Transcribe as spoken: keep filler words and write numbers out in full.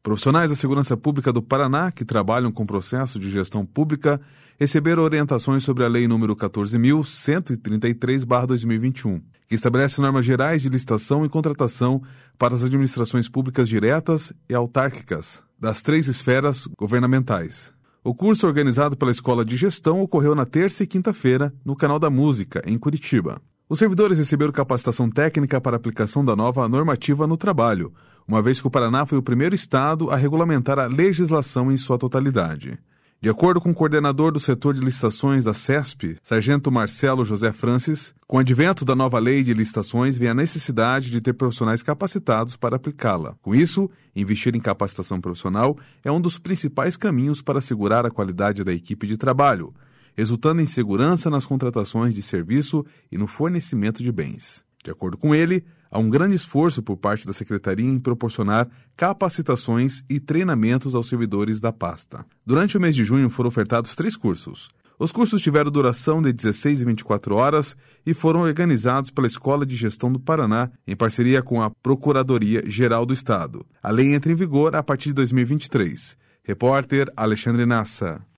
Profissionais da Segurança Pública do Paraná, que trabalham com processo de gestão pública, receberam orientações sobre a Lei número quatorze mil cento e trinta e três barra dois mil e vinte e um, que estabelece normas gerais de licitação e contratação para as administrações públicas diretas e autárquicas das três esferas governamentais. O curso organizado pela Escola de Gestão ocorreu na terça e quinta-feira no Canal da Música, em Curitiba. Os servidores receberam capacitação técnica para a aplicação da nova normativa no trabalho, uma vez que o Paraná foi o primeiro estado a regulamentar a legislação em sua totalidade. De acordo com o coordenador do setor de licitações da CESP, Sargento Marcelo José Francis, com o advento da nova lei de licitações vem a necessidade de ter profissionais capacitados para aplicá-la. Com isso, investir em capacitação profissional é um dos principais caminhos para assegurar a qualidade da equipe de trabalho, resultando em segurança nas contratações de serviço e no fornecimento de bens. De acordo com ele, há um grande esforço por parte da Secretaria em proporcionar capacitações e treinamentos aos servidores da pasta. Durante o mês de junho foram ofertados três cursos. Os cursos tiveram duração de dezesseis e vinte e quatro horas e foram organizados pela Escola de Gestão do Paraná, em parceria com a Procuradoria-Geral do Estado. A lei entra em vigor a partir de dois mil e vinte e três. Repórter Alexandre Nassa.